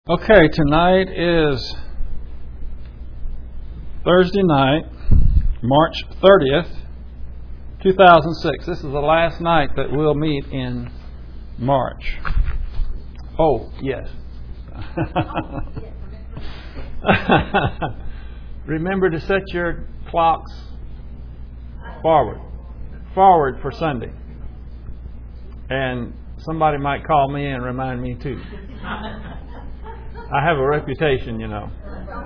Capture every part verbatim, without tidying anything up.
Okay, tonight is Thursday night, March thirtieth, two thousand six. This is the last night that we'll meet in March. Oh, yes. Remember to set your clocks forward. Forward for Sunday. And somebody might call me and remind me too. I have a reputation, you know.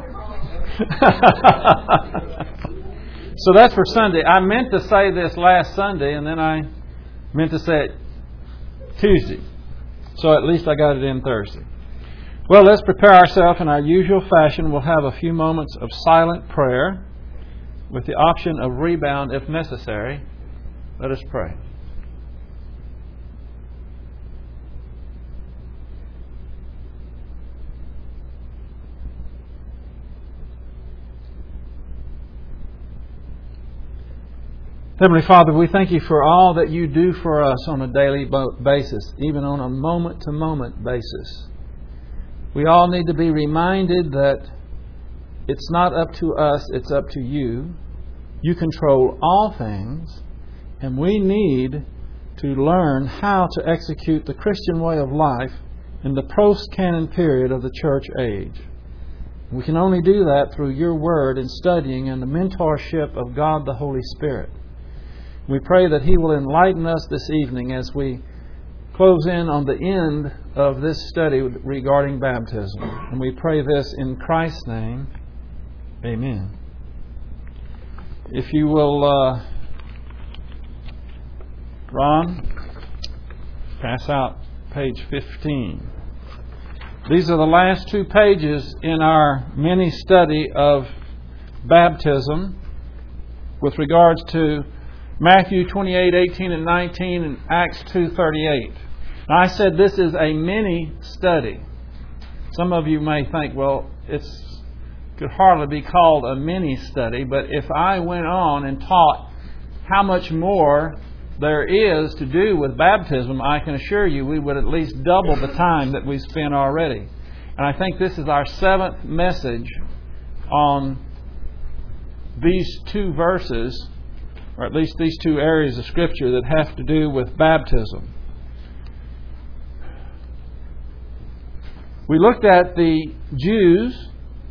So that's for Sunday. I meant to say this last Sunday, and then I meant to say it Tuesday. So at least I got it in Thursday. Well, let's prepare ourselves in our usual fashion. We'll have a few moments of silent prayer with the option of rebound if necessary. Let us pray. Heavenly Father, we thank you for all that you do for us on a daily basis, even on a moment-to-moment basis. We all need to be reminded that it's not up to us, it's up to you. You control all things, and we need to learn how to execute the Christian way of life in the post-canon period of the church age. We can only do that through your word and studying and the mentorship of God the Holy Spirit. We pray that He will enlighten us this evening as we close in on the end of this study regarding baptism. And we pray this in Christ's name. Amen. If you will, uh, Ron, pass out page fifteen. These are the last two pages in our mini study of baptism with regards to Matthew twenty-eight, eighteen, and nineteen, and Acts two thirty-eight. Now, I said this is a mini study. Some of you may think, well, it could hardly be called a mini study, but if I went on and taught how much more there is to do with baptism, I can assure you we would at least double the time that we spent already. And I think this is our seventh message on these two verses, or at least these two areas of Scripture that have to do with baptism. We looked at the Jews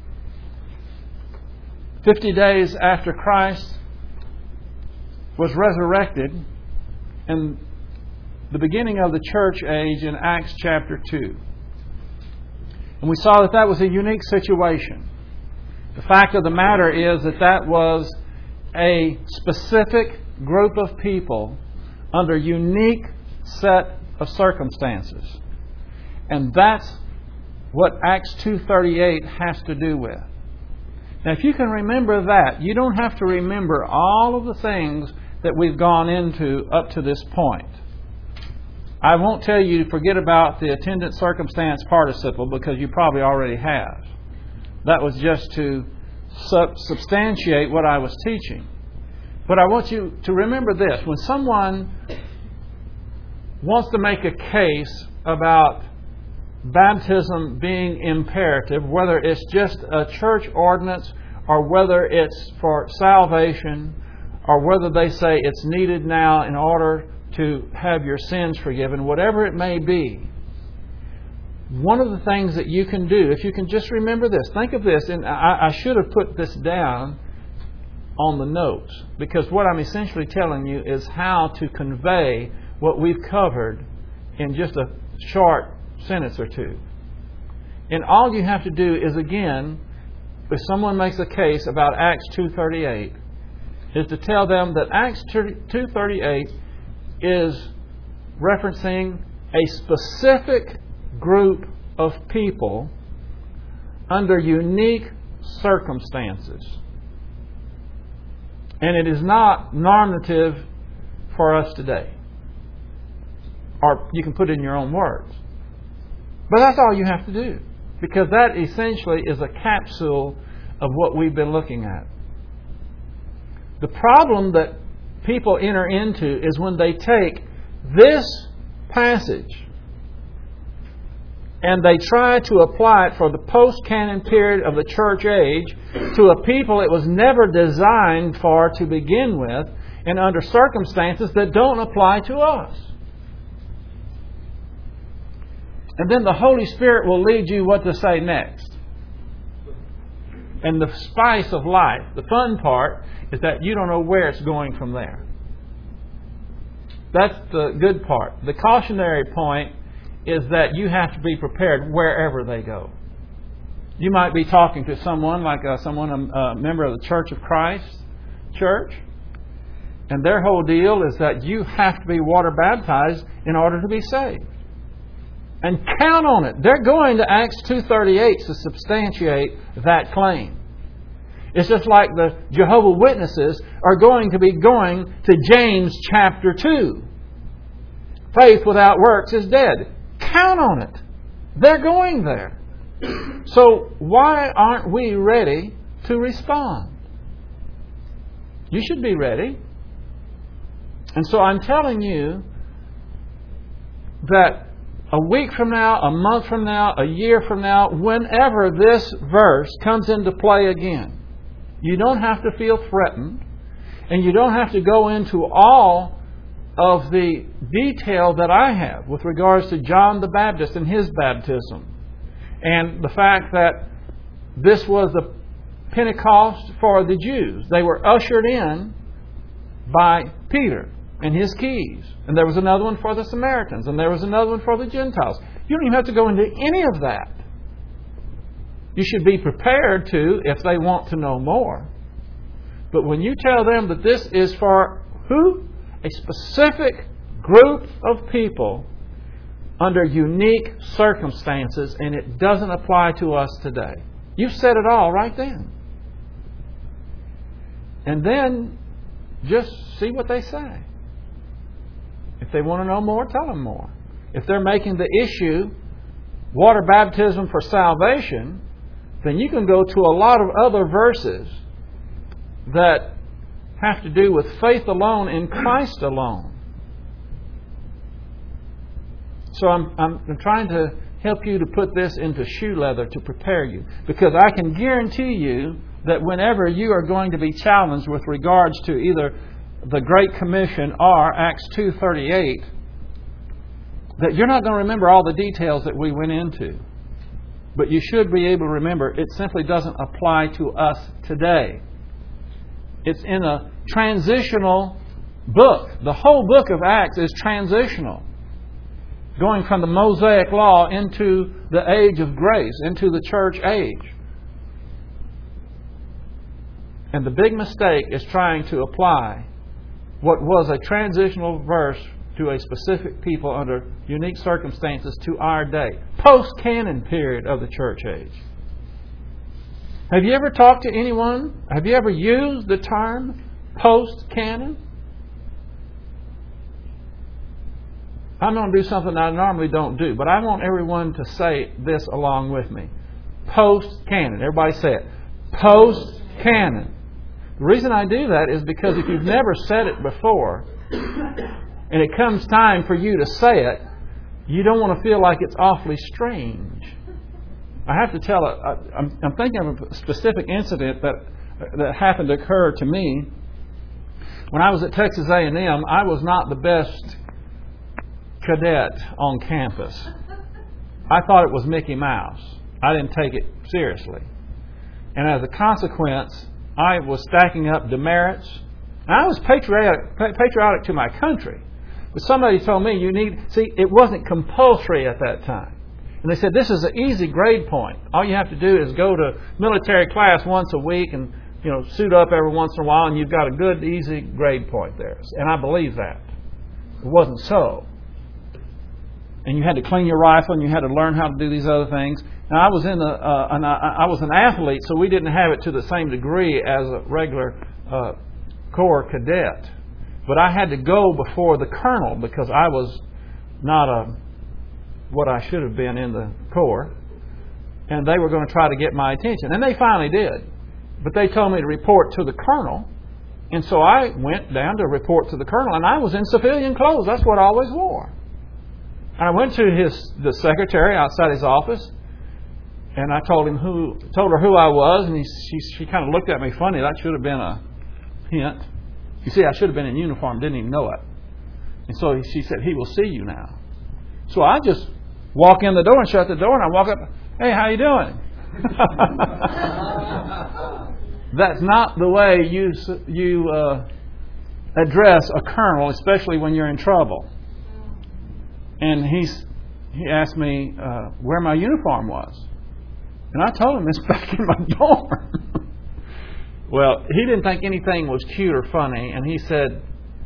fifty days after Christ was resurrected and the beginning of the church age in Acts chapter two. And we saw that that was a unique situation. The fact of the matter is that that was a specific group of people under unique set of circumstances. And that's what Acts two thirty-eight has to do with. Now, if you can remember that, you don't have to remember all of the things that we've gone into up to this point. I won't tell you to forget about the attendant circumstance participle because you probably already have. That was just to sub- substantiate what I was teaching. But I want you to remember this. When someone wants to make a case about baptism being imperative, whether it's just a church ordinance or whether it's for salvation or whether they say it's needed now in order to have your sins forgiven, whatever it may be, one of the things that you can do, if you can just remember this, think of this, and I, I should have put this down on the notes, because what I'm essentially telling you is how to convey what we've covered in just a short sentence or two. And all you have to do is, again, if someone makes a case about Acts two thirty-eight, is to tell them that Acts two thirty-eight is referencing a specific group of people under unique circumstances. And it is not normative for us today. Or you can put it in your own words. But that's all you have to do. Because that essentially is a capsule of what we've been looking at. The problem that people enter into is when they take this passage and they try to apply it for the post-canon period of the church age to a people it was never designed for to begin with, and under circumstances that don't apply to us. And then the Holy Spirit will lead you what to say next. And the spice of life, the fun part, is that you don't know where it's going from there. That's the good part. The cautionary point is that you have to be prepared wherever they go. You might be talking to someone like uh, someone, a member of the Church of Christ church, and their whole deal is that you have to be water baptized in order to be saved. And count on it. They're going to Acts two thirty-eight to substantiate that claim. It's just like the Jehovah's Witnesses are going to be going to James chapter two. Faith without works is dead. Count on it. They're going there. So why aren't we ready to respond? You should be ready. And so I'm telling you that a week from now, a month from now, a year from now, whenever this verse comes into play again, you don't have to feel threatened, and you don't have to go into all of the detail that I have with regards to John the Baptist and his baptism, and the fact that this was the Pentecost for the Jews. They were ushered in by Peter and his keys. And there was another one for the Samaritans. And there was another one for the Gentiles. You don't even have to go into any of that. You should be prepared to if they want to know more. But when you tell them that this is for who? A specific group of people under unique circumstances, and it doesn't apply to us today. You've said it all right then. And then just see what they say. If they want to know more, tell them more. If they're making the issue water baptism for salvation, then you can go to a lot of other verses that have to do with faith alone in Christ alone. So I'm, I'm, I'm trying to help you to put this into shoe leather to prepare you. Because I can guarantee you that whenever you are going to be challenged with regards to either the Great Commission or Acts two thirty-eight, that you're not going to remember all the details that we went into. But you should be able to remember it simply doesn't apply to us today. It's in a transitional book. The whole book of Acts is transitional. Going from the Mosaic Law into the age of grace, into the church age. And the big mistake is trying to apply what was a transitional verse to a specific people under unique circumstances to our day. Post-canon period of the church age. Have you ever talked to anyone? Have you ever used the term post-canon? I'm going to do something I normally don't do, but I want everyone to say this along with me. Post-canon. Everybody say it. Post-canon. The reason I do that is because if you've never said it before, and it comes time for you to say it, you don't want to feel like it's awfully strange. I have to tell it. I'm, I'm thinking of a specific incident that that happened to occur to me. When I was at Texas A and M, I was not the best cadet on campus. I thought it was Mickey Mouse. I didn't take it seriously. And as a consequence, I was stacking up demerits. And I was patriotic, patriotic to my country. But somebody told me you need... See, it wasn't compulsory at that time. And they said, this is an easy grade point. All you have to do is go to military class once a week and, you know, suit up every once in a while, and you've got a good, easy grade point there. And I believe that. It wasn't so. And you had to clean your rifle, and you had to learn how to do these other things. Now, I was in the, uh, an, I was an athlete, so we didn't have it to the same degree as a regular uh, Corps cadet. But I had to go before the colonel because I was not a what I should have been in the Corps. And they were going to try to get my attention. And they finally did. But they told me to report to the colonel. And so I went down to report to the colonel. And I was in civilian clothes. That's what I always wore. I went to his the secretary outside his office, and I told him who told her who I was, and he, she she kind of looked at me funny. That should have been a hint. You see, I should have been in uniform, didn't even know it. And so she said, "He will see you now." So I just walk in the door and shut the door, and I walk up. "Hey, how you doing?" That's not the way you you uh, address a colonel, especially when you're in trouble. And he's he asked me uh, where my uniform was, and I told him it's back in my dorm. Well, he didn't think anything was cute or funny, and he said,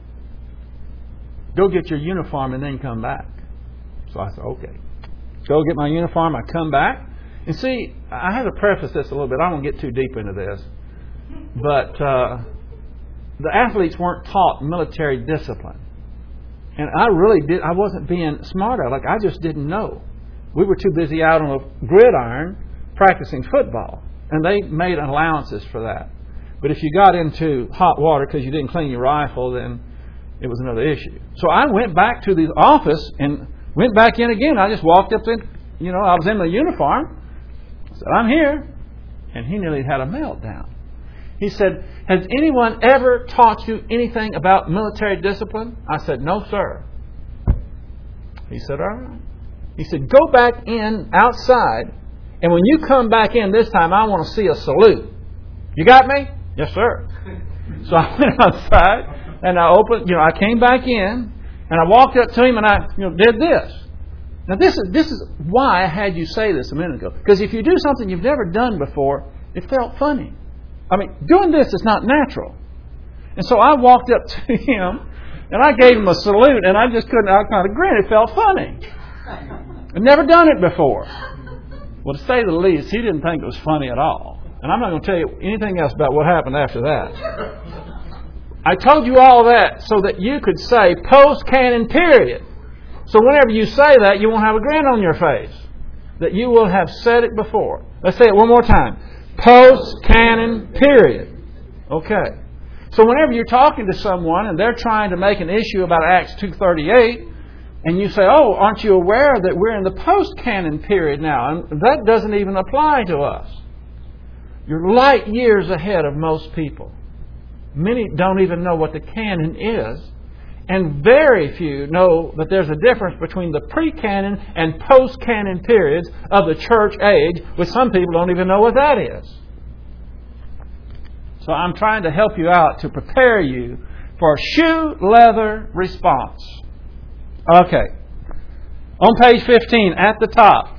"Go get your uniform and then come back." So I said, "Okay." Go get my uniform. I come back. And see, I had to preface this a little bit. I don't get too deep into this. But uh, the athletes weren't taught military discipline. And I really did. I wasn't being smart. Like, I just didn't know. We were too busy out on a gridiron practicing football. And they made allowances for that. But if you got into hot water because you didn't clean your rifle, then it was another issue. So I went back to the office and went back in again. I just walked up in, you know, I was in my uniform. I said, "I'm here." And he nearly had a meltdown. He said, "Has anyone ever taught you anything about military discipline?" I said, "No, sir." He said, "All right." He said, "Go back in outside, and when you come back in this time, I want to see a salute. You got me?" "Yes, sir." So I went outside, and I opened, you know, I came back in, and I walked up to him, and I, you know, did this. Now, this is this is why I had you say this a minute ago. Because if you do something you've never done before, it felt funny. I mean, doing this is not natural. And so I walked up to him, and I gave him a salute, and I just couldn't, I kind of grinned. It felt funny. I'd never done it before. Well, to say the least, he didn't think it was funny at all. And I'm not going to tell you anything else about what happened after that. I told you all that so that you could say post-canon period. So whenever you say that, you won't have a grin on your face. That you will have said it before. Let's say it one more time. Post-canon period. Okay. So whenever you're talking to someone and they're trying to make an issue about Acts two thirty-eight, and you say, "Oh, aren't you aware that we're in the post-canon period now?" And that doesn't even apply to us. You're light years ahead of most people. Many don't even know what the canon is. And very few know that there's a difference between the pre-canon and post-canon periods of the church age, which some people don't even know what that is. So I'm trying to help you out to prepare you for a shoe leather response. Okay. On page fifteen, at the top,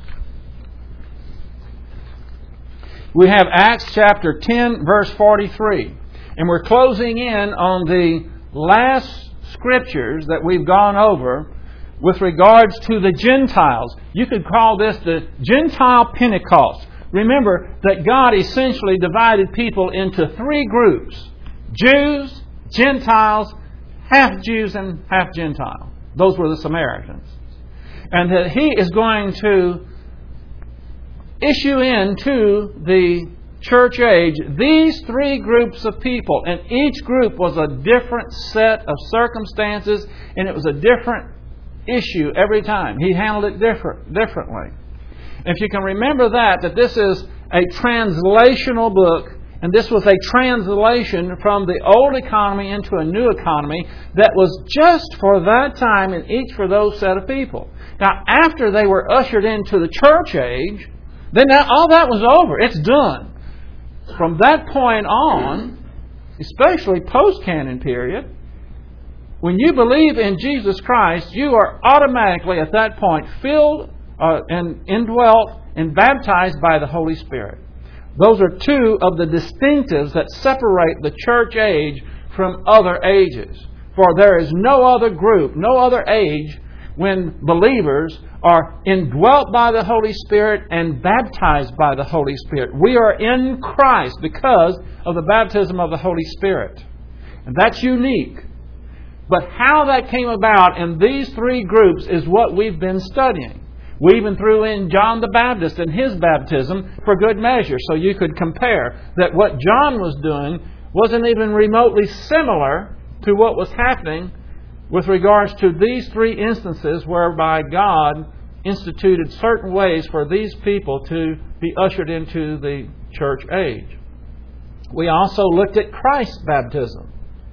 we have Acts chapter ten, verse forty-three. And we're closing in on the last scriptures that we've gone over with regards to the Gentiles. You could call this the Gentile Pentecost. Remember that God essentially divided people into three groups: Jews, Gentiles, half Jews and half Gentile. Those were the Samaritans. And that He is going to issue into the church age these three groups of people, and each group was a different set of circumstances, and it was a different issue every time. He handled it different, differently. If you can remember that, that this is a translational book, and this was a translation from the old economy into a new economy that was just for that time and each for those set of people. Now, after they were ushered into the church age, then that, all that was over. It's done. From that point on, especially post-canon period, when you believe in Jesus Christ, you are automatically at that point filled uh, and indwelt and baptized by the Holy Spirit. Those are two of the distinctives that separate the church age from other ages. For there is no other group, no other age when believers are indwelt by the Holy Spirit and baptized by the Holy Spirit. We are in Christ because of the baptism of the Holy Spirit. And that's unique. But how that came about in these three groups is what we've been studying. We even threw in John the Baptist and his baptism for good measure, so you could compare that what John was doing wasn't even remotely similar to what was happening with regards to these three instances whereby God instituted certain ways for these people to be ushered into the church age. We also looked at Christ's baptism.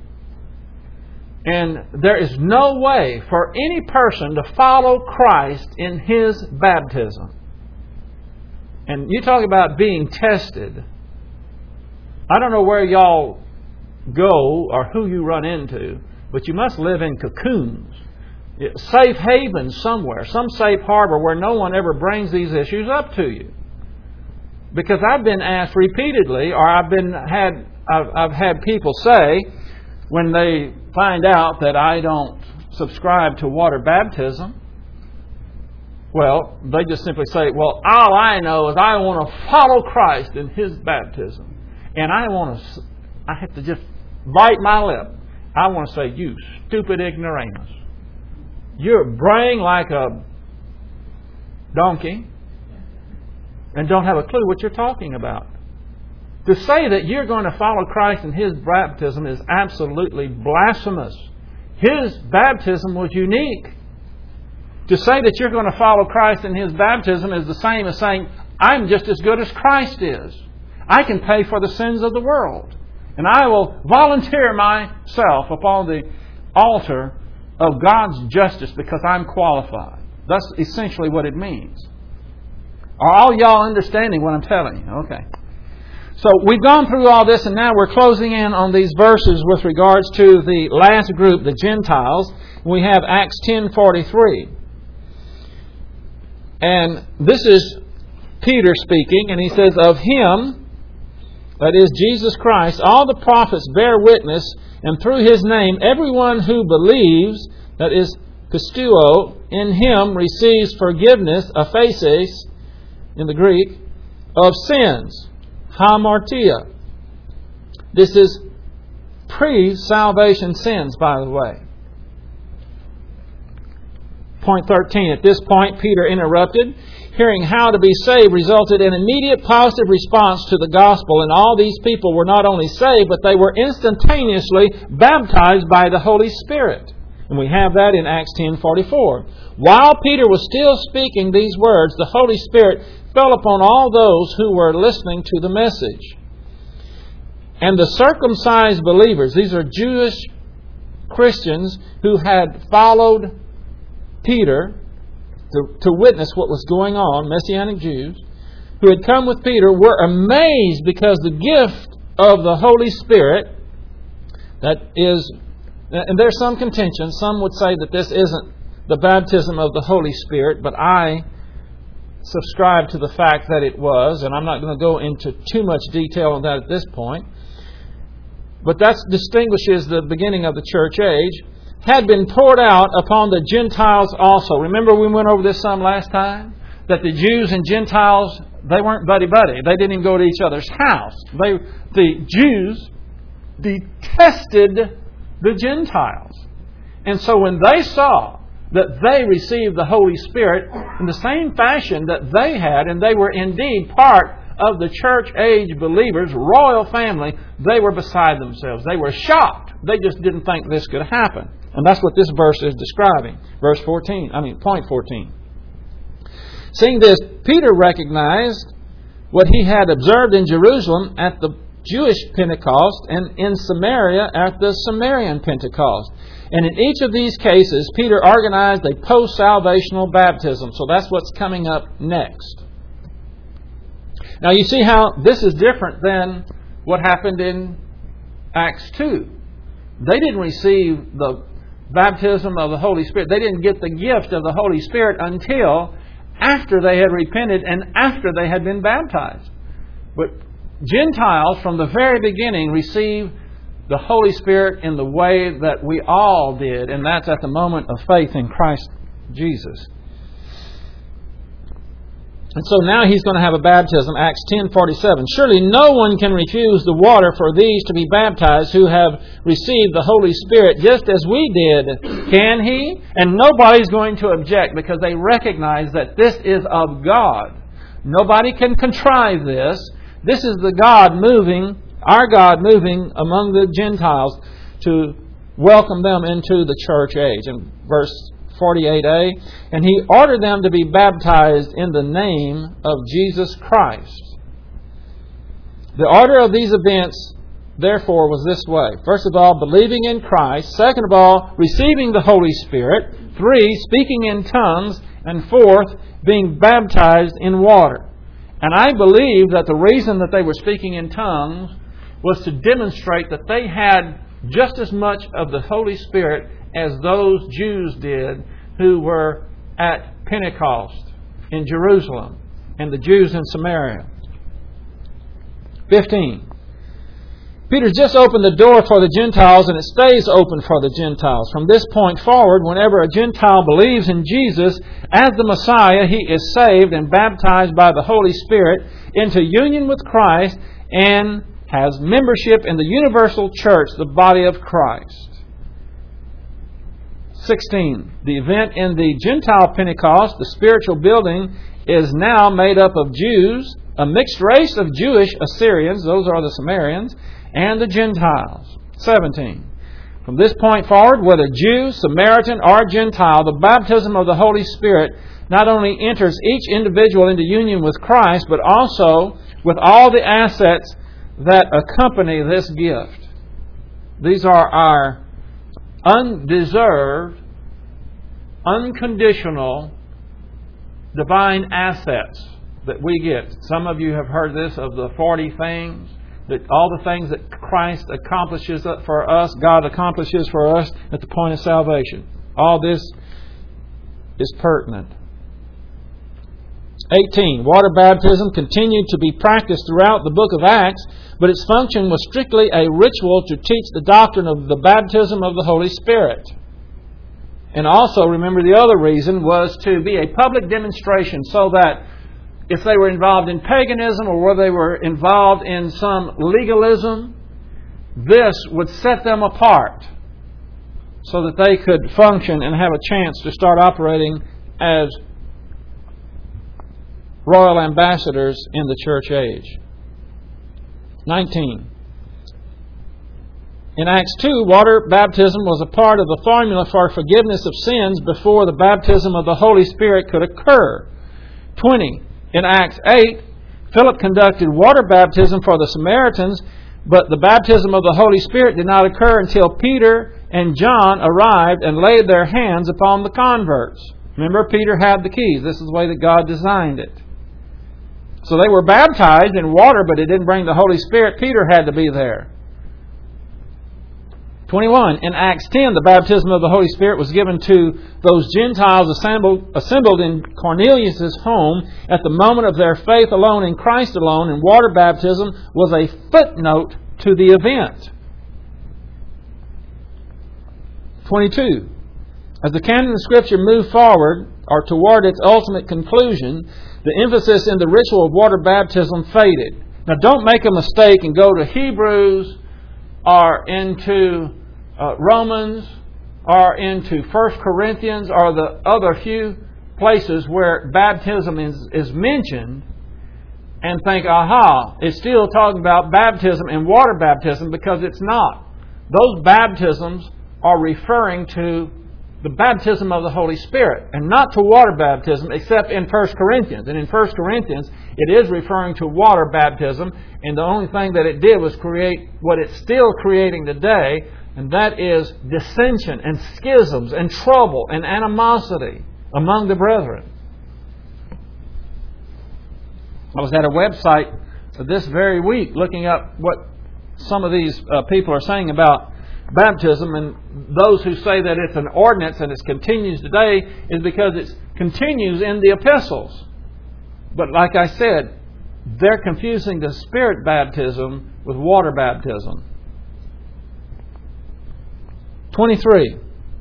And there is no way for any person to follow Christ in His baptism. And you talk about being tested. I don't know where y'all go or who you run into, but you must live in cocoons. Safe havens somewhere, some safe harbor where no one ever brings these issues up to you. Because I've been asked repeatedly, or I've been had I've, I've had people say when they find out that I don't subscribe to water baptism, well, they just simply say, well, all I know is I want to follow Christ in His baptism. And I want to, I have to just bite my lip. I want to say, you stupid ignoramus. You're braying like a donkey and don't have a clue what you're talking about. To say that you're going to follow Christ in His baptism is absolutely blasphemous. His baptism was unique. To say that you're going to follow Christ in His baptism is the same as saying, I'm just as good as Christ is. I can pay for the sins of the world. And I will volunteer myself upon the altar of God's justice because I'm qualified. That's essentially what it means. Are all y'all understanding what I'm telling you? Okay. So we've gone through all this, and now we're closing in on these verses with regards to the last group, the Gentiles. We have Acts ten forty-three. And this is Peter speaking, and he says, of Him, that is Jesus Christ, all the prophets bear witness, and through His name everyone who believes, that is pisteuo, in Him receives forgiveness, aphesis, in the Greek, of sins. Hamartia. This is pre-salvation sins, by the way. Point thirteen. At this point, Peter interrupted. Hearing how to be saved resulted in immediate positive response to the gospel, and all these people were not only saved, but they were instantaneously baptized by the Holy Spirit. And we have that in Acts ten forty-four. While Peter was still speaking these words, the Holy Spirit fell upon all those who were listening to the message. And the circumcised believers, these are Jewish Christians who had followed Peter to, to witness what was going on, Messianic Jews, who had come with Peter, were amazed because the gift of the Holy Spirit, that is, and there's some contention, some would say that this isn't the baptism of the Holy Spirit, but I subscribe to the fact that it was, and I'm not going to go into too much detail on that at this point. But that distinguishes the beginning of the church age, had been poured out upon the Gentiles also. Remember we went over this some last time? That the Jews and Gentiles, they weren't buddy-buddy. They didn't even go to each other's house. They, the Jews detested the Gentiles. And so when they saw that they received the Holy Spirit in the same fashion that they had, and they were indeed part of the church age believers, royal family, they were beside themselves. They were shocked. They just didn't think this could happen. And that's what this verse is describing. Verse fourteen, I mean, point fourteen. Seeing this, Peter recognized what he had observed in Jerusalem at the Jewish Pentecost and in Samaria at the Samaritan Pentecost. And in each of these cases, Peter organized a post-salvational baptism. So that's what's coming up next. Now you see how this is different than what happened in Acts two. They didn't receive the baptism of the Holy Spirit. They didn't get the gift of the Holy Spirit until after they had repented and after they had been baptized. But Gentiles from the very beginning received the Holy Spirit in the way that we all did, and that's at the moment of faith in Christ Jesus. And so now he's going to have a baptism, Acts ten forty-seven. Surely no one can refuse the water for these to be baptized who have received the Holy Spirit just as we did, can he? And nobody's going to object because they recognize that this is of God. Nobody can contrive this. This is the God moving, our God moving among the Gentiles to welcomed them into the church age. In verse forty-eight a, and He ordered them to be baptized in the name of Jesus Christ. The order of these events, therefore, was this way. First of all, believing in Christ. Second of all, receiving the Holy Spirit. Three, speaking in tongues. And fourth, being baptized in water. And I believe that the reason that they were speaking in tongues was to demonstrate that they had just as much of the Holy Spirit as those Jews did who were at Pentecost in Jerusalem and the Jews in Samaria. fifteen. Peter's just opened the door for the Gentiles, and it stays open for the Gentiles. From this point forward, whenever a Gentile believes in Jesus as the Messiah, he is saved and baptized by the Holy Spirit into union with Christ and has membership in the universal church, the body of Christ. sixteen. The event in the Gentile Pentecost, the spiritual building, is now made up of Jews, a mixed race of Jewish Assyrians, those are the Samaritans, and the Gentiles. seventeen. From this point forward, whether Jew, Samaritan, or Gentile, the baptism of the Holy Spirit not only enters each individual into union with Christ, but also with all the assets that accompany this gift. These are our undeserved, unconditional, divine assets that we get. Some of you have heard this of the forty things, that all the things that Christ accomplishes for us, God accomplishes for us at the point of salvation. All this is pertinent. eighteen. Water baptism continued to be practiced throughout the book of Acts, but its function was strictly a ritual to teach the doctrine of the baptism of the Holy Spirit. And also, remember, the other reason was to be a public demonstration so that if they were involved in paganism or whether they were involved in some legalism, this would set them apart so that they could function and have a chance to start operating as royal ambassadors in the church age. nineteen. In Acts two, water baptism was a part of the formula for forgiveness of sins before the baptism of the Holy Spirit could occur. twenty. In Acts eight, Philip conducted water baptism for the Samaritans, but the baptism of the Holy Spirit did not occur until Peter and John arrived and laid their hands upon the converts. Remember, Peter had the keys. This is the way that God designed it. So they were baptized in water, but it didn't bring the Holy Spirit. Peter had to be there. twenty-one. In Acts ten, the baptism of the Holy Spirit was given to those Gentiles assembled, assembled in Cornelius' home at the moment of their faith alone in Christ alone, and water baptism was a footnote to the event. twenty-two. As the canon of Scripture moved forward, or toward its ultimate conclusion, the emphasis in the ritual of water baptism faded. Now, don't make a mistake and go to Hebrews or into uh, Romans or into First Corinthians or the other few places where baptism is, is mentioned and think, aha, it's still talking about baptism and water baptism, because it's not. Those baptisms are referring to the baptism of the Holy Spirit and not to water baptism, except in First Corinthians. And in First Corinthians, it is referring to water baptism, and the only thing that it did was create what it's still creating today, and that is dissension and schisms and trouble and animosity among the brethren. I was at a website this very week looking up what some of these uh, people are saying about baptism, and those who say that it's an ordinance and it continues today is because it continues in the epistles. But like I said, they're confusing the Spirit baptism with water baptism. twenty-three.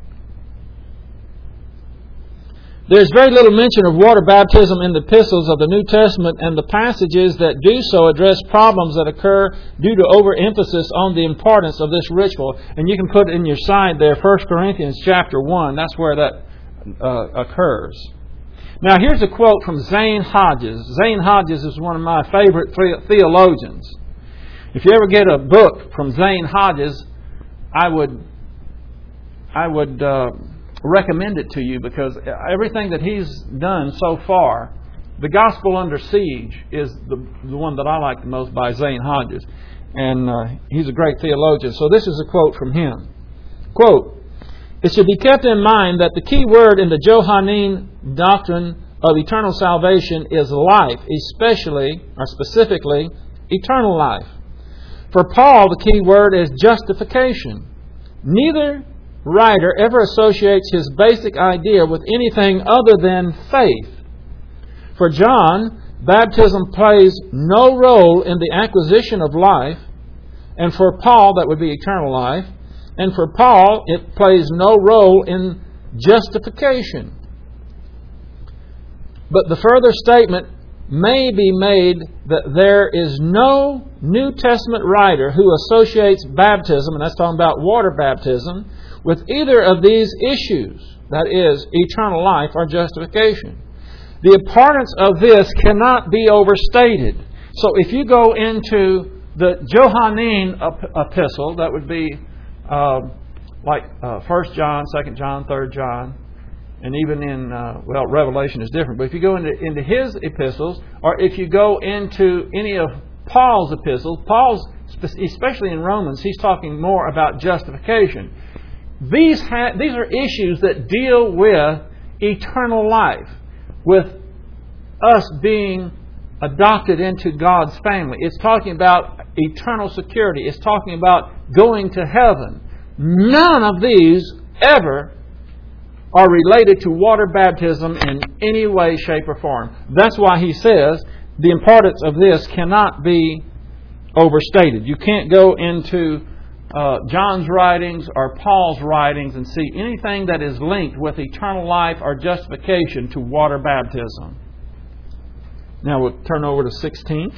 There's very little mention of water baptism in the epistles of the New Testament, and the passages that do so address problems that occur due to overemphasis on the importance of this ritual. And you can put in your side there, First Corinthians chapter one. That's where that uh, occurs. Now, here's a quote from Zane Hodges. Zane Hodges is one of my favorite theologians. If you ever get a book from Zane Hodges, I would I would uh, recommend it to you because everything that he's done so far, The Gospel Under Siege is the, the one that I like the most by Zane Hodges. And uh, he's a great theologian. So this is a quote from him. Quote, "It should be kept in mind that the key word in the Johannine doctrine of eternal salvation is life, especially or specifically eternal life. For Paul, the key word is justification. Neither writer ever associates his basic idea with anything other than faith. For John, baptism plays no role in the acquisition of life, and for Paul, that would be eternal life, and for Paul, it plays no role in justification. But the further statement may be made that there is no New Testament writer who associates baptism, and that's talking about water baptism, with either of these issues, that is, eternal life or justification. The importance of this cannot be overstated. So if you go into the Johannine epistle, that would be uh, like uh, First John, Second John, Third John, and even in, uh, well, Revelation is different. But if you go into, into his epistles, or if you go into any of Paul's epistles, Paul's, especially in Romans, he's talking more about justification. These ha- these are issues that deal with eternal life, with us being adopted into God's family. It's talking about eternal security. It's talking about going to heaven. None of these ever are related to water baptism in any way, shape, or form. That's why he says the importance of this cannot be overstated. You can't go into uh, John's writings or Paul's writings and see anything that is linked with eternal life or justification to water baptism. Now we'll turn over to sixteen.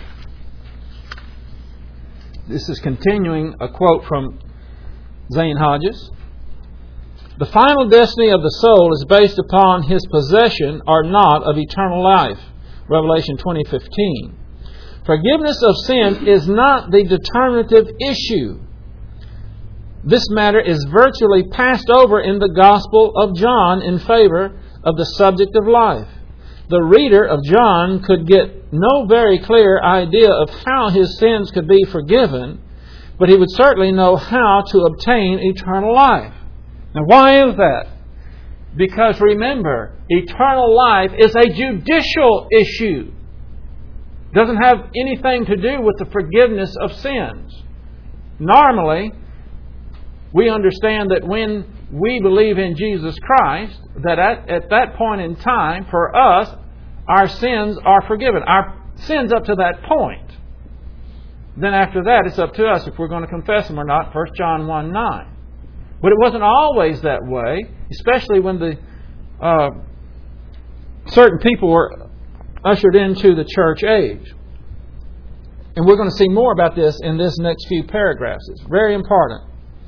This is continuing a quote from Zane Hodges. "The final destiny of the soul is based upon his possession or not of eternal life." Revelation twenty fifteen. "Forgiveness of sin is not the determinative issue. This matter is virtually passed over in the Gospel of John in favor of the subject of life. The reader of John could get no very clear idea of how his sins could be forgiven, but he would certainly know how to obtain eternal life." Now, why is that? Because remember, eternal life is a judicial issue. It doesn't have anything to do with the forgiveness of sins. Normally, we understand that when we believe in Jesus Christ, that at, at that point in time, for us, our sins are forgiven. Our sins up to that point. Then after that, it's up to us if we're going to confess them or not. First John one nine. But it wasn't always that way, especially when the uh, certain people were ushered into the church age. And we're going to see more about this in this next few paragraphs. It's very important.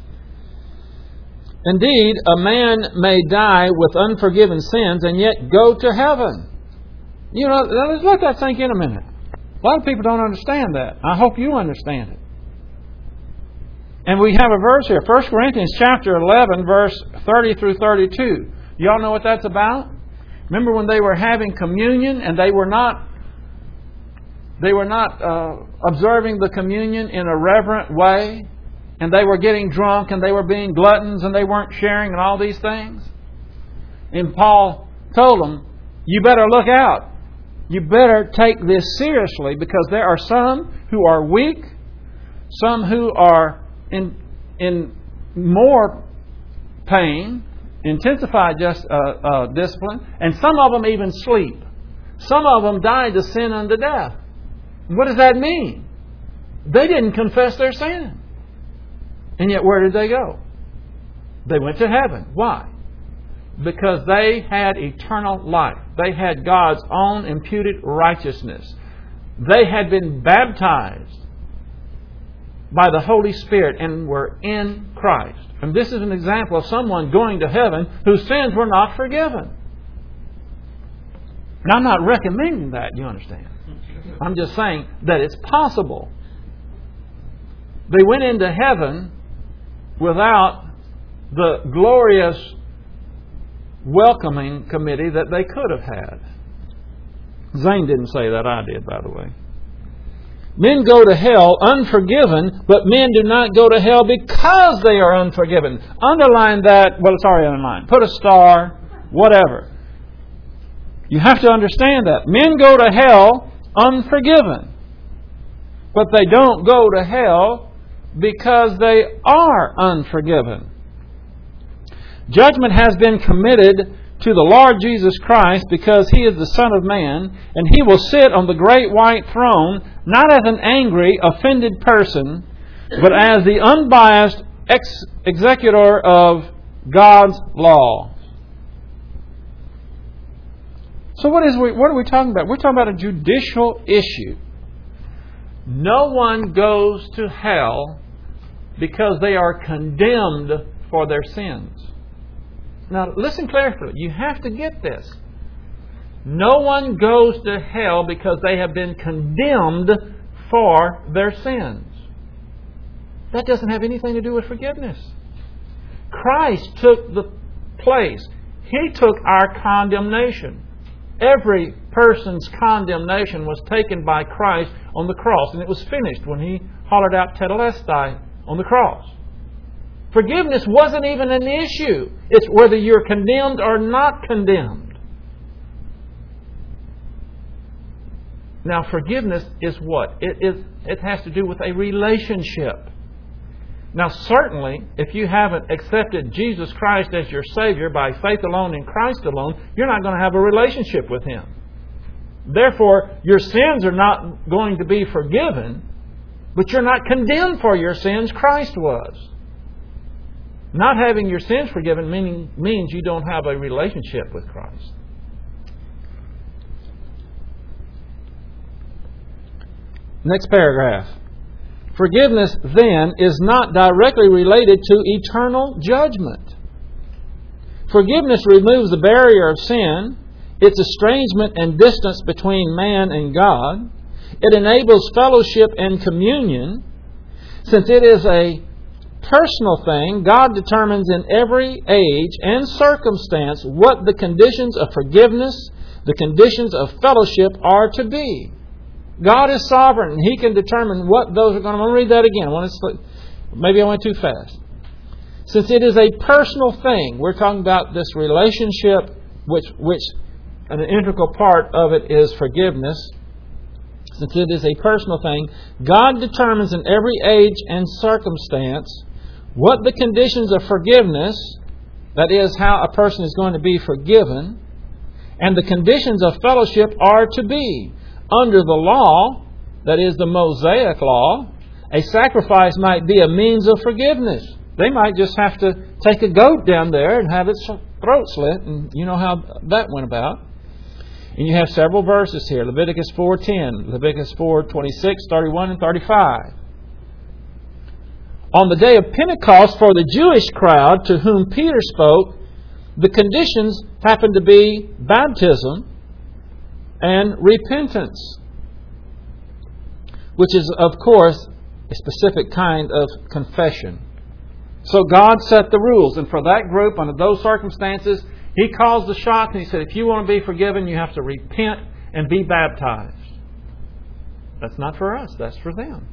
"Indeed, a man may die with unforgiven sins and yet go to heaven." You know, let's let that sink in a minute. A lot of people don't understand that. I hope you understand it. And we have a verse here, First Corinthians chapter eleven, verse thirty through thirty-two. Y'all know what that's about? Remember when they were having communion and they were not they were not uh, observing the communion in a reverent way, and they were getting drunk and they were being gluttons and they weren't sharing and all these things? And Paul told them, you better look out. You better take this seriously, because there are some who are weak, some who are in in more pain, intensified just uh, uh, discipline, and some of them even sleep. Some of them died to sin unto death. What does that mean? They didn't confess their sin. And yet where did they go? They went to heaven. Why? Because they had eternal life. They had God's own imputed righteousness. They had been baptized by the Holy Spirit and were in Christ. And this is an example of someone going to heaven whose sins were not forgiven. Now, I'm not recommending that, you understand. I'm just saying that it's possible. They went into heaven without the glorious welcoming committee that they could have had. Zane didn't say that, I did, by the way. Men go to hell unforgiven, but men do not go to hell because they are unforgiven. Underline that. Well, sorry, underline. Put a star, whatever. You have to understand that. Men go to hell unforgiven, but they don't go to hell because they are unforgiven. Judgment has been committed to the Lord Jesus Christ because He is the Son of Man, and He will sit on the great white throne not as an angry, offended person, but as the unbiased ex- executor of God's law. So what is we, what are we talking about? We're talking about a judicial issue. No one goes to hell because they are condemned for their sins. Now, listen carefully. You have to get this. No one goes to hell because they have been condemned for their sins. That doesn't have anything to do with forgiveness. Christ took the place. He took our condemnation. Every person's condemnation was taken by Christ on the cross, and it was finished when He hollered out Tetelestai on the cross. Forgiveness wasn't even an issue. It's whether you're condemned or not condemned. Now, forgiveness is what? It is. It has to do with a relationship. Now, certainly, if you haven't accepted Jesus Christ as your Savior by faith alone in Christ alone, you're not going to have a relationship with Him. Therefore, your sins are not going to be forgiven, but you're not condemned for your sins. Christ was. Not having your sins forgiven meaning, means you don't have a relationship with Christ. Next paragraph. Forgiveness, then, is not directly related to eternal judgment. Forgiveness removes the barrier of sin, its estrangement and distance between man and God. It enables fellowship and communion. Since it is a personal thing, God determines in every age and circumstance what the conditions of forgiveness, the conditions of fellowship are to be. God is sovereign, and He can determine what those are going to... I'm going to read that again. I want to, maybe I went too fast. Since it is a personal thing, we're talking about this relationship, which, which an integral part of it is forgiveness. Since it is a personal thing, God determines in every age and circumstance what the conditions of forgiveness, that is, how a person is going to be forgiven, and the conditions of fellowship are to be. Under the law, that is the Mosaic law, a sacrifice might be a means of forgiveness. They might just have to take a goat down there and have its throat slit, and you know how that went about. And you have several verses here. Leviticus four ten, Leviticus four twenty-six, thirty-one, and thirty-five. On the day of Pentecost, for the Jewish crowd to whom Peter spoke, the conditions happened to be baptism and repentance, which is, of course, a specific kind of confession. So God set the rules, and for that group, under those circumstances, He calls the shots, and He said, if you want to be forgiven, you have to repent and be baptized. That's not for us, that's for them.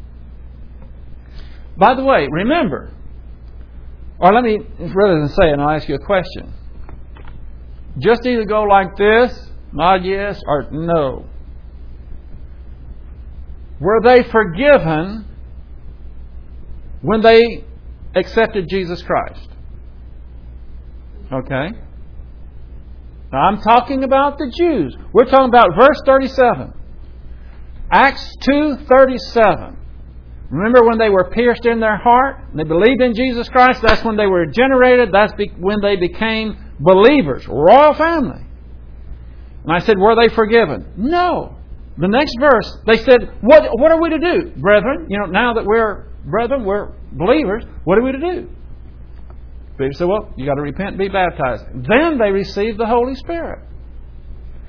By the way, remember, or let me, rather than say it, I'll ask you a question. Just either go like this, nod yes, or no. Were they forgiven when they accepted Jesus Christ? Okay. Now I'm talking about the Jews. We're talking about verse thirty-seven. Acts two thirty-seven. Remember when they were pierced in their heart? They believed in Jesus Christ. That's when they were regenerated. That's when they became believers. Royal family. And I said, were they forgiven? No. The next verse, they said, what, what are we to do, brethren? You know, now that we're brethren, we're believers, what are we to do? Peter said, well, you got to repent and be baptized. Then they received the Holy Spirit.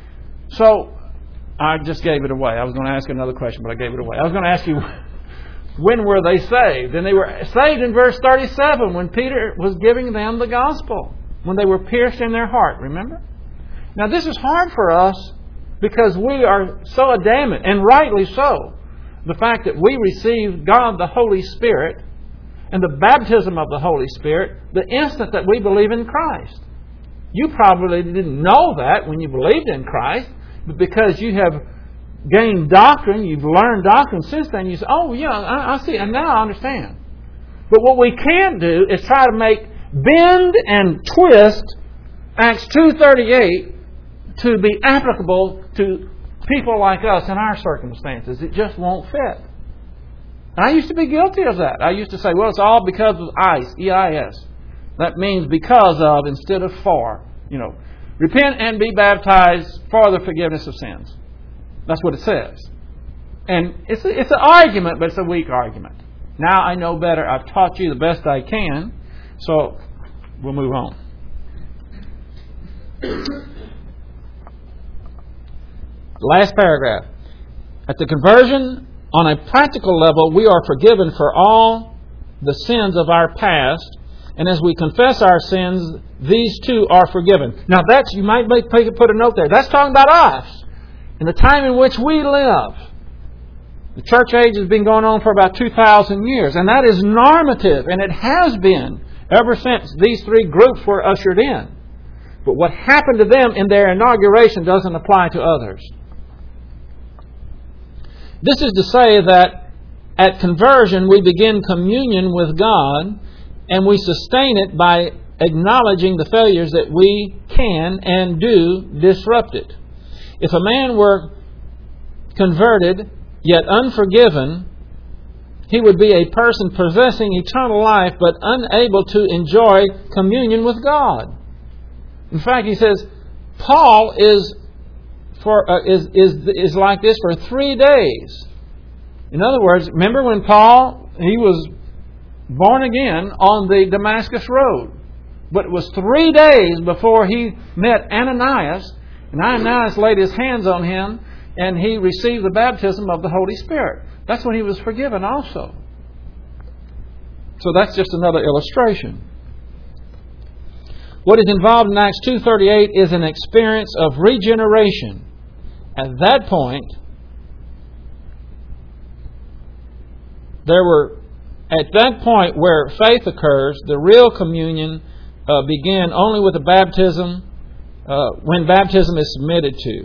So, I just gave it away. I was going to ask another question, but I gave it away. I was going to ask you, when were they saved? And they were saved in verse thirty-seven when Peter was giving them the gospel, when they were pierced in their heart, remember? Now this is hard for us because we are so adamant, and rightly so, the fact that we received God the Holy Spirit and the baptism of the Holy Spirit the instant that we believe in Christ. You probably didn't know that when you believed in Christ, but because you have gained doctrine, you've learned doctrine since then, you say, oh yeah, I, I see, and now I understand. But what we can't do is try to make, bend and twist Acts two thirty-eight to be applicable to people like us in our circumstances. It just won't fit. And I used to be guilty of that. I used to say, well, it's all because of ice, E I S. That means because of instead of for. You know, repent and be baptized for the forgiveness of sins. That's what it says. And it's a, it's an argument, but it's a weak argument. Now I know better. I've taught you the best I can. So we'll move on. Last paragraph. At the conversion, on a practical level, we are forgiven for all the sins of our past. And as we confess our sins, these too are forgiven. Now that's, you might make, put a note there. That's talking about us. In the time in which we live. The church age has been going on for about two thousand years. And that is normative. And it has been ever since these three groups were ushered in. But what happened to them in their inauguration doesn't apply to others. This is to say that at conversion we begin communion with God and we sustain it by acknowledging the failures that we can and do disrupt it. If a man were converted yet unforgiven, he would be a person possessing eternal life but unable to enjoy communion with God. In fact, he says, Paul is for uh, is is is like this for three days. In other words, remember when Paul, he was born again on the Damascus Road. But it was three days before he met Ananias, and Ananias laid his hands on him, and he received the baptism of the Holy Spirit. That's when he was forgiven also. So that's just another illustration. What is involved in Acts two thirty-eight is an experience of regeneration. At that point, there were, at that point where faith occurs, the real communion uh, began only with the baptism, uh, when baptism is submitted to.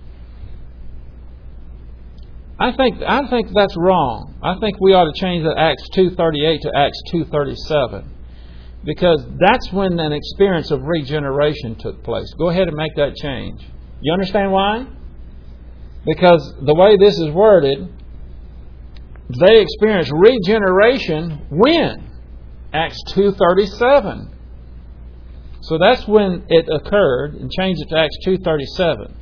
I think I think that's wrong. I think we ought to change that Acts two thirty-eight to Acts two thirty-seven. Because that's when an experience of regeneration took place. Go ahead and make that change. You understand why? Because the way this is worded, they experienced regeneration when? Acts two thirty-seven. So that's when it occurred, and change it to Acts two thirty-seven.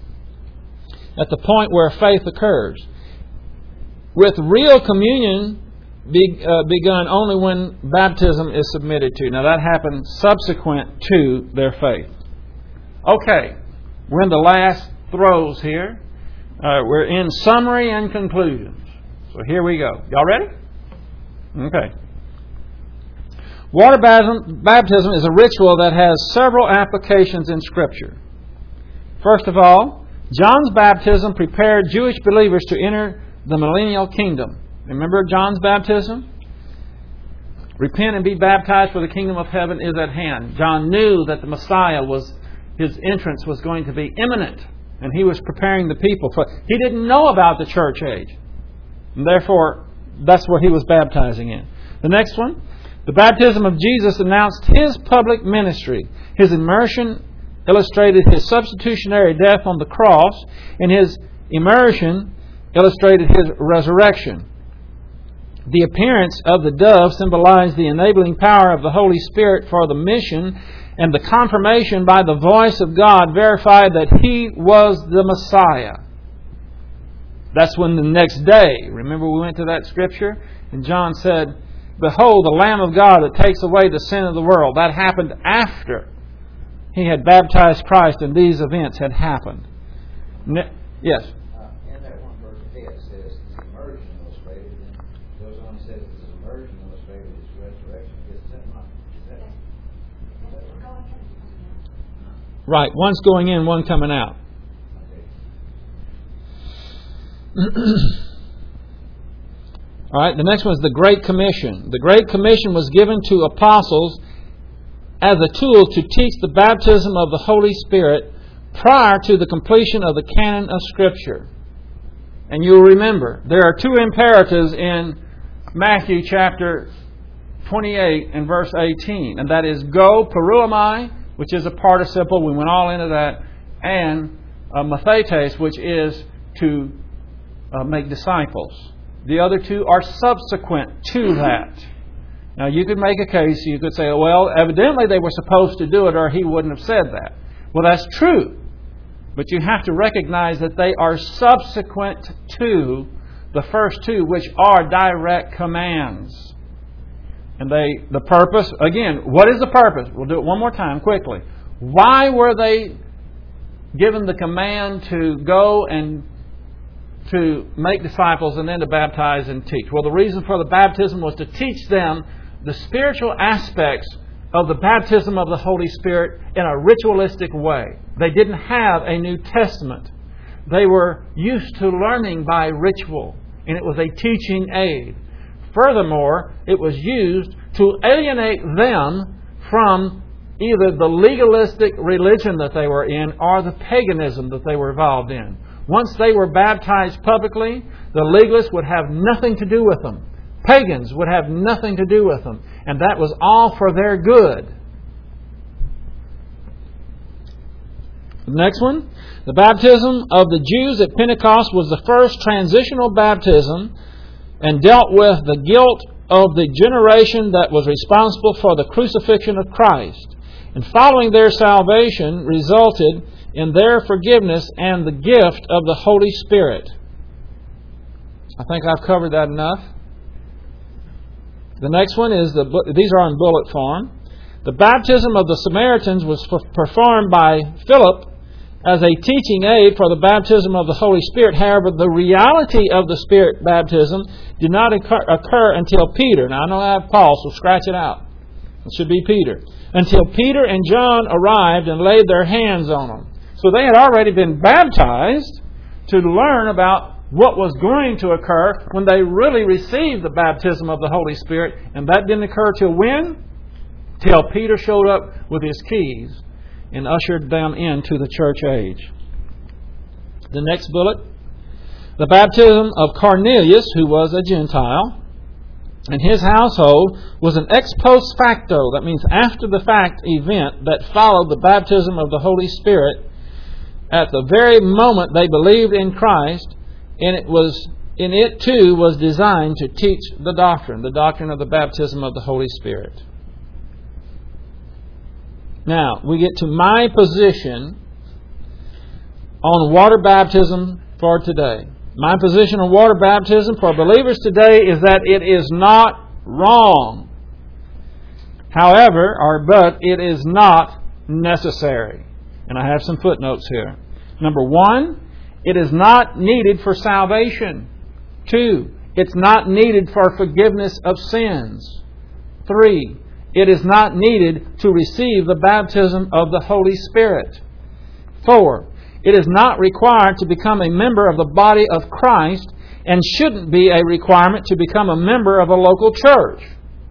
At the point where faith occurs. With real communion be, uh, begun only when baptism is submitted to. Now that happened subsequent to their faith. Okay, we're in the last throes here. Uh, we're in summary and conclusions. So here we go. Y'all ready? Okay. Water baptism is a ritual that has several applications in Scripture. First of all, John's baptism prepared Jewish believers to enter the millennial kingdom. Remember John's baptism? Repent and be baptized, for the kingdom of heaven is at hand. John knew that the Messiah was, his entrance was going to be imminent, and he was preparing the people for. He didn't know about the church age, and therefore that's what he was baptizing in. The next one, the baptism of Jesus announced his public ministry. His immersion illustrated his substitutionary death on the cross, and his immersion illustrated his resurrection. The appearance of the dove symbolized the enabling power of the Holy Spirit for the mission, and the confirmation by the voice of God verified that He was the Messiah. That's when the next day, remember we went to that scripture, and John said, "Behold, the Lamb of God that takes away the sin of the world." That happened after he had baptized Christ, and these events had happened. Ne- yes? Uh, in that one verse, it says immersion illustrated. Those says it's immersion illustrated is resurrection. Is that not? Is that, is that right? Right. One's going in, one coming out. All right. The next one is the Great Commission. The Great Commission was given to apostles as a tool to teach the baptism of the Holy Spirit prior to the completion of the canon of Scripture. And you'll remember, there are two imperatives in Matthew chapter twenty-eight and verse eighteen. And that is go, peruamai, which is a participle. We went all into that. And uh, mathetes, which is to uh, make disciples. The other two are subsequent to that. Now, you could make a case, you could say, well, evidently they were supposed to do it or he wouldn't have said that. Well, that's true. But you have to recognize that they are subsequent to the first two, which are direct commands. And they, the purpose, again, what is the purpose? We'll do it one more time quickly. Why were they given the command to go and to make disciples and then to baptize and teach? Well, the reason for the baptism was to teach them the spiritual aspects of the baptism of the Holy Spirit in a ritualistic way. They didn't have a New Testament. They were used to learning by ritual, and it was a teaching aid. Furthermore, it was used to alienate them from either the legalistic religion that they were in or the paganism that they were involved in. Once they were baptized publicly, the legalists would have nothing to do with them. Pagans would have nothing to do with them. And that was all for their good. The next one. The baptism of the Jews at Pentecost was the first transitional baptism and dealt with the guilt of the generation that was responsible for the crucifixion of Christ. And following their salvation resulted in their forgiveness and the gift of the Holy Spirit. I think I've covered that enough. The next one is, the these are in bullet form. The baptism of the Samaritans was performed by Philip as a teaching aid for the baptism of the Holy Spirit. However, the reality of the Spirit baptism did not occur, occur until Peter. Now, I know I have Paul, so scratch it out. It should be Peter. Until Peter and John arrived and laid their hands on them. So they had already been baptized to learn about what was going to occur when they really received the baptism of the Holy Spirit. And that didn't occur till when? Till Peter showed up with his keys and ushered them into the church age. The next bullet. The baptism of Cornelius, who was a Gentile, and his household was an ex post facto, that means after the fact event that followed the baptism of the Holy Spirit at the very moment they believed in Christ, and it was in it too was designed to teach the doctrine, the doctrine of the baptism of the Holy Spirit. Now, we get to my position on water baptism for today. My position on water baptism for believers today is that it is not wrong. However, or but it is not necessary. And I have some footnotes here. Number one, it is not needed for salvation. Two, it's not needed for forgiveness of sins. Three, it is not needed to receive the baptism of the Holy Spirit. Four, it is not required to become a member of the body of Christ and shouldn't be a requirement to become a member of a local church.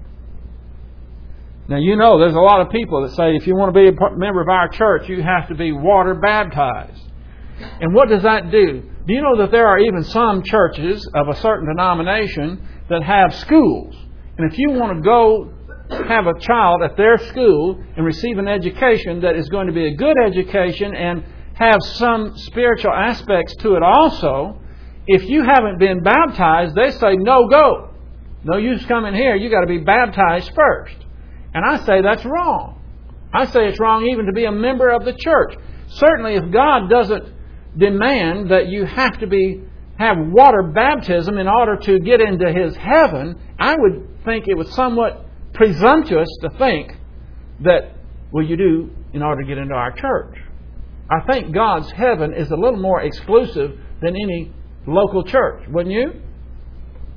Now, you know, there's a lot of people that say if you want to be a member of our church, you have to be water baptized. And what does that do? Do you know that there are even some churches of a certain denomination that have schools? And if you want to go have a child at their school and receive an education that is going to be a good education and have some spiritual aspects to it also, if you haven't been baptized, they say no go. No use coming here. You got to be baptized first. And I say that's wrong. I say it's wrong even to be a member of the church. Certainly if God doesn't demand that you have to be have water baptism in order to get into His heaven, I would think it was somewhat presumptuous to think that, well, you do in order to get into our church. I think God's heaven is a little more exclusive than any local church, wouldn't you?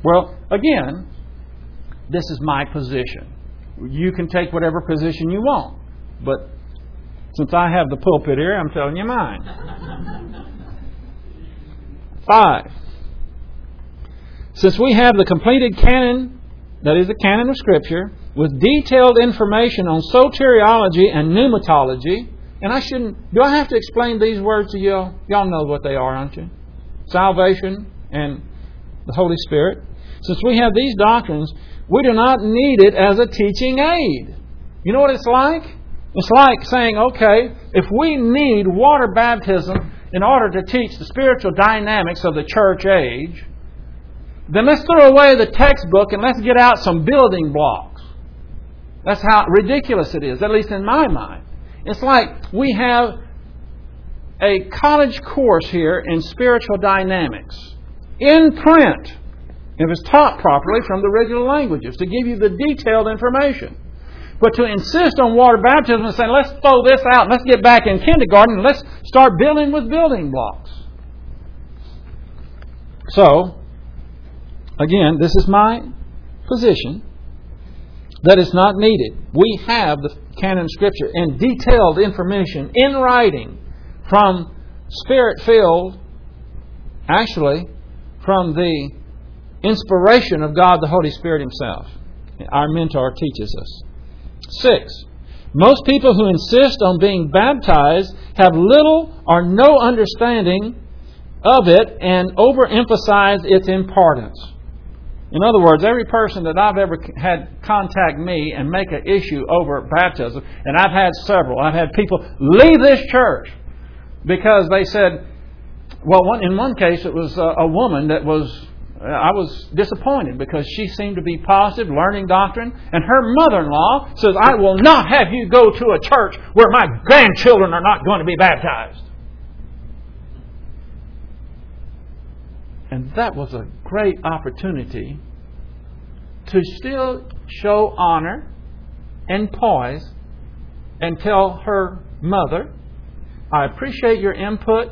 Well, again, this is my position. You can take whatever position you want. But since I have the pulpit here, I'm telling you mine. Five. Since we have the completed canon, that is the canon of Scripture, with detailed information on soteriology and pneumatology, and I shouldn't, do I have to explain these words to y'all? Y'all know what they are, don't you? Salvation and the Holy Spirit. Since we have these doctrines, we do not need it as a teaching aid. You know what it's like? It's like saying, okay, if we need water baptism in order to teach the spiritual dynamics of the church age, then let's throw away the textbook and let's get out some building blocks. That's how ridiculous it is, at least in my mind. It's like we have a college course here in spiritual dynamics in print, if it's taught properly from the original languages, to give you the detailed information. But to insist on water baptism and say, let's throw this out and let's get back in kindergarten and let's start building with building blocks. So, again, this is my position that it's not needed. We have the canon of Scripture and detailed information in writing from Spirit-filled, actually, from the inspiration of God the Holy Spirit Himself. Our mentor teaches us. Six, most people who insist on being baptized have little or no understanding of it and overemphasize its importance. In other words, every person that I've ever had contact me and make an issue over baptism, and I've had several, I've had people leave this church because they said, well, one, in one case it was a, a woman that was, I was disappointed because she seemed to be positive, learning doctrine, and her mother-in-law says, I will not have you go to a church where my grandchildren are not going to be baptized. And that was a great opportunity to still show honor and poise and tell her mother, I appreciate your input,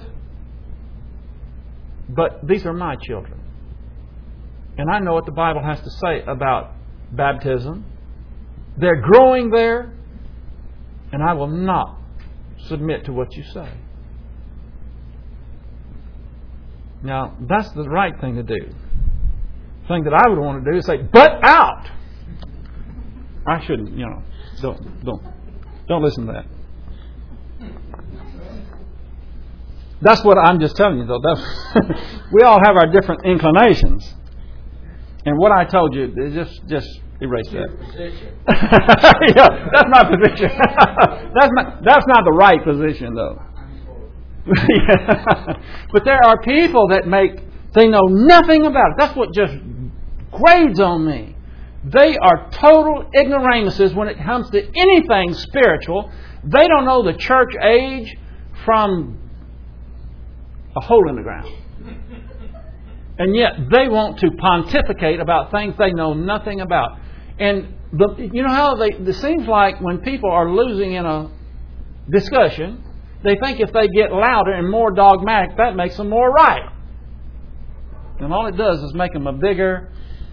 but these are my children. And I know what the Bible has to say about baptism. They're growing there, and I will not submit to what you say. Now, that's the right thing to do. The thing that I would want to do is say, "Butt out!" I shouldn't, you know, don't, don't, don't listen to that. That's what I'm just telling you, though. That's we all have our different inclinations. And what I told you, just just erase that. Yeah, that's my position. that's not that's not the right position, though. Yeah. But there are people that make they know nothing about it. That's what just grades on me. They are total ignoramuses when it comes to anything spiritual. They don't know the church age from a hole in the ground. And yet they want to pontificate about things they know nothing about. And the, you know how they, it seems like when people are losing in a discussion, they think if they get louder and more dogmatic, that makes them more right. And all it does is make them a bigger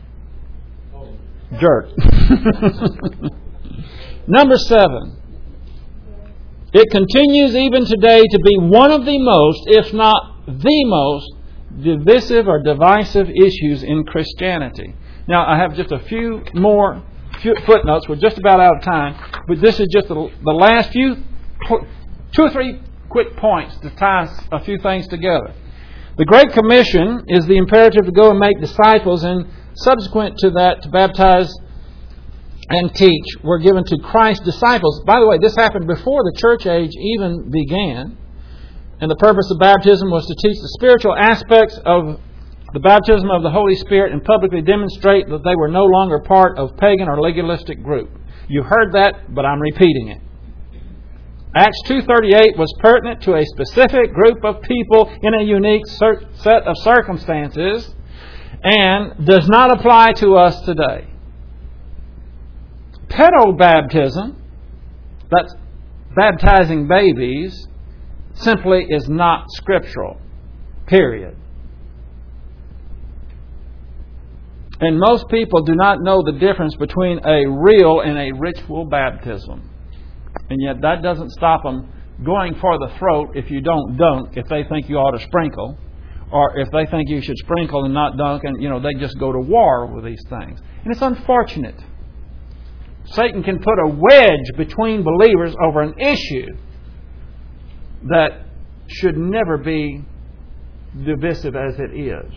jerk. Number seven. It continues even today to be one of the most, if not the most, divisive or divisive issues in Christianity. Now, I have just a few more few footnotes. We're just about out of time. But this is just the, the last few, two or three quick points to tie a few things together. The Great Commission is the imperative to go and make disciples, and subsequent to that, to baptize and teach were given to Christ's disciples. By the way, this happened before the church age even began. And the purpose of baptism was to teach the spiritual aspects of the baptism of the Holy Spirit and publicly demonstrate that they were no longer part of pagan or legalistic group. You heard that, but I'm repeating it. Acts two thirty-eight was pertinent to a specific group of people in a unique set of circumstances and does not apply to us today. Pedobaptism, that's baptizing babies, simply is not scriptural. Period. And most people do not know the difference between a real and a ritual baptism. And yet that doesn't stop them going for the throat if you don't dunk, if they think you ought to sprinkle, or if they think you should sprinkle and not dunk, and you know they just go to war with these things. And it's unfortunate. Satan can put a wedge between believers over an issue that should never be divisive as it is.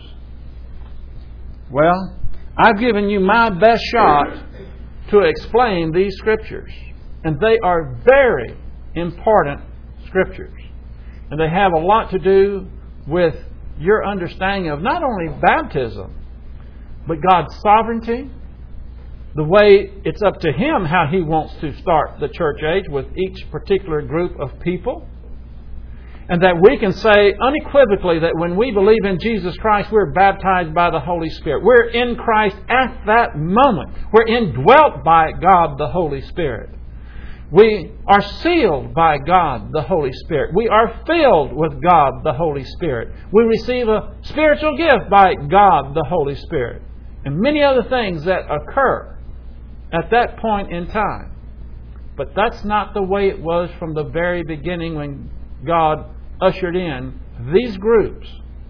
Well, I've given you my best shot to explain these Scriptures. And they are very important Scriptures. And they have a lot to do with your understanding of not only baptism, but God's sovereignty, the way it's up to Him how He wants to start the church age with each particular group of people. And that we can say unequivocally that when we believe in Jesus Christ, we're baptized by the Holy Spirit. We're in Christ at that moment. We're indwelt by God the Holy Spirit. We are sealed by God the Holy Spirit. We are filled with God the Holy Spirit. We receive a spiritual gift by God the Holy Spirit. And many other things that occur at that point in time. But that's not the way it was from the very beginning when God ushered in these groups.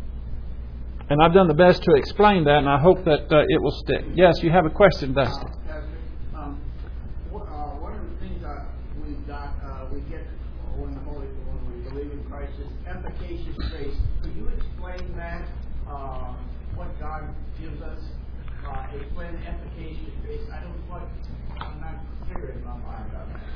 And I've done the best to explain that, and I hope that uh, it will stick. Yes, you have a question, Dusty. Uh, Pastor, um, what, uh, one of the things uh, we got, uh, we get when the Holy, when we believe in Christ is efficacious grace. Could you explain that? Uh, what God gives us? Uh, explain efficacious grace. I don't quite. I'm not clear in my mind on that.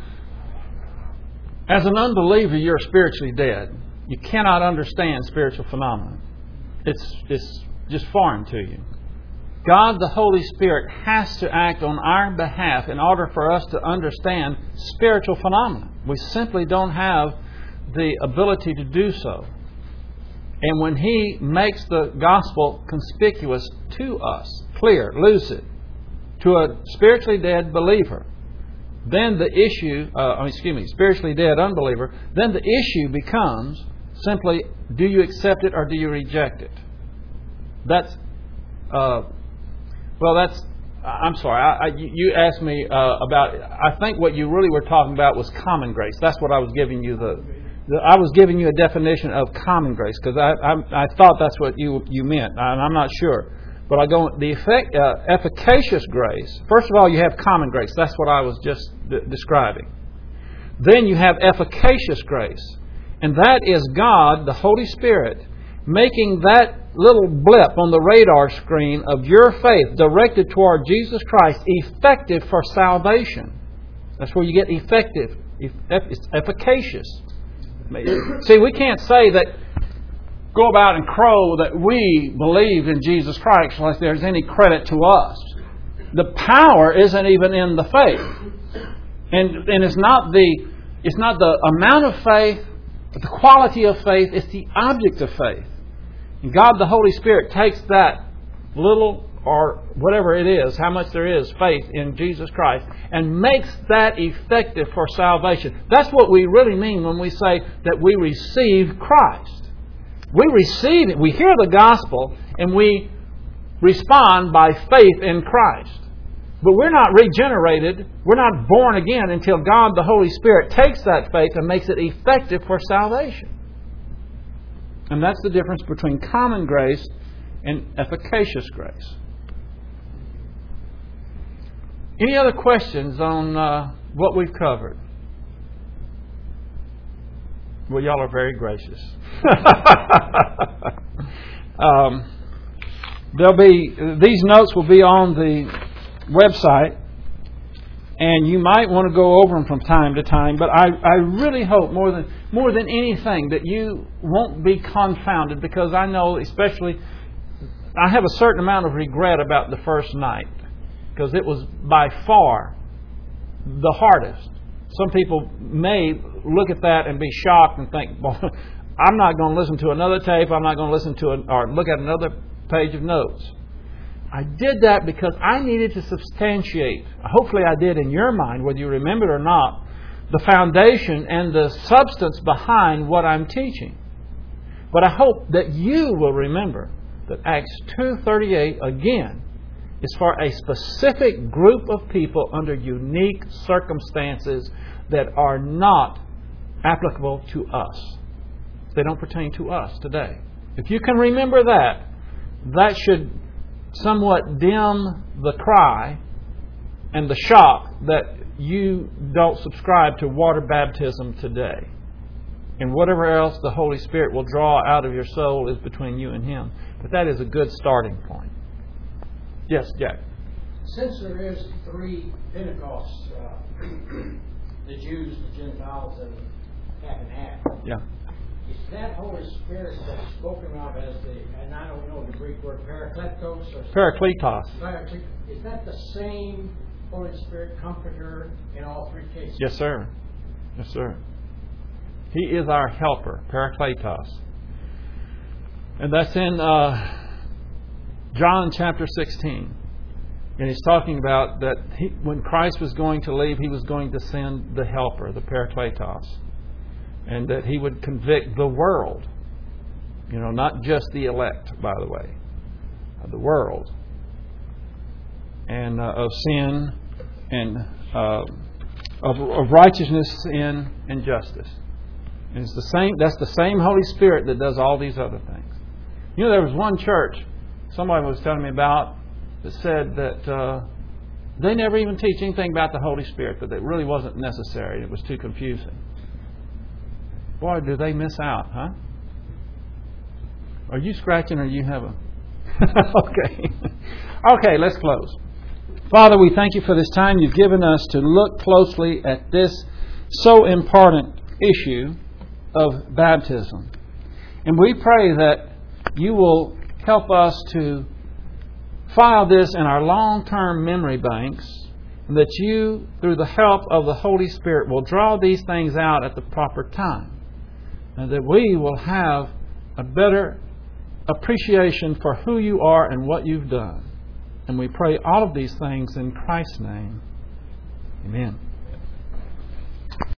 As an unbeliever, you're spiritually dead. You cannot understand spiritual phenomena. It's, it's just foreign to you. God, the Holy Spirit, has to act on our behalf in order for us to understand spiritual phenomena. We simply don't have the ability to do so. And when He makes the gospel conspicuous to us, clear, lucid, to a spiritually dead believer, then the issue, uh, excuse me, spiritually dead unbeliever, then the issue becomes simply, do you accept it or do you reject it? That's, uh, well, that's, I'm sorry, I, I, you asked me uh, about, I think what you really were talking about was common grace. That's what I was giving you the, the I was giving you a definition of common grace, because I, I, I thought that's what you, you meant, and I'm not sure. But I go, the effect, uh, efficacious grace, first of all, you have common grace. That's what I was just d- describing. Then you have efficacious grace. And that is God, the Holy Spirit, making that little blip on the radar screen of your faith directed toward Jesus Christ effective for salvation. That's where you get effective. It's efficacious. See, we can't say that, go about and crow that we believe in Jesus Christ unless there's any credit to us. The power isn't even in the faith. And, and it's not the it's not the amount of faith, but the quality of faith, it's the object of faith. And God the Holy Spirit takes that little or whatever it is, how much there is, faith in Jesus Christ, and makes that effective for salvation. That's what we really mean when we say that we receive Christ. We receive it, we hear the gospel, and we respond by faith in Christ. But we're not regenerated, we're not born again until God the Holy Spirit takes that faith and makes it effective for salvation. And that's the difference between common grace and efficacious grace. Any other questions on uh, what we've covered? Well, y'all are very gracious. um, there'll be these notes will be on the website, and you might want to go over them from time to time. But I, I really hope more than more than anything that you won't be confounded, because I know, especially, I have a certain amount of regret about the first night, because it was by far the hardest. Some people may look at that and be shocked and think, well, I'm not going to listen to another tape, I'm not going to listen to an, or look at another page of notes. I did that because I needed to substantiate, hopefully I did in your mind, whether you remember it or not, the foundation and the substance behind what I'm teaching. But I hope that you will remember that Acts two thirty-eight, again, is for a specific group of people under unique circumstances that are not applicable to us. They don't pertain to us today. If you can remember that, that should somewhat dim the cry and the shock that you don't subscribe to water baptism today. And whatever else the Holy Spirit will draw out of your soul is between you and Him. But that is a good starting point. Yes, Jack. Since there is three Pentecosts, uh, the Jews, the Gentiles, and half and half. Yeah. Is that Holy Spirit that's spoken of as the, and I don't know the Greek word, parakletos or Parakletos. Parakletos. Is that the same Holy Spirit comforter in all three cases? Yes, sir. Yes, sir. He is our helper, Parakletos. And that's in uh, John chapter sixteen. And he's talking about that he, when Christ was going to leave, He was going to send the helper, the Parakletos. And that He would convict the world. You know, not just the elect, by the way. The world. And uh, of sin and uh, of, of righteousness, sin, and justice. And it's the same. That's the same Holy Spirit that does all these other things. You know, there was one church somebody was telling me about that said that uh, they never even teach anything about the Holy Spirit, that it really wasn't necessary. It was too confusing. Boy, do they miss out, huh? Are you scratching or you have a... okay. Okay, let's close. Father, we thank You for this time You've given us to look closely at this so important issue of baptism. And we pray that You will help us to file this in our long-term memory banks, and that You, through the help of the Holy Spirit, will draw these things out at the proper time, and that we will have a better appreciation for who You are and what You've done. And we pray all of these things in Christ's name. Amen.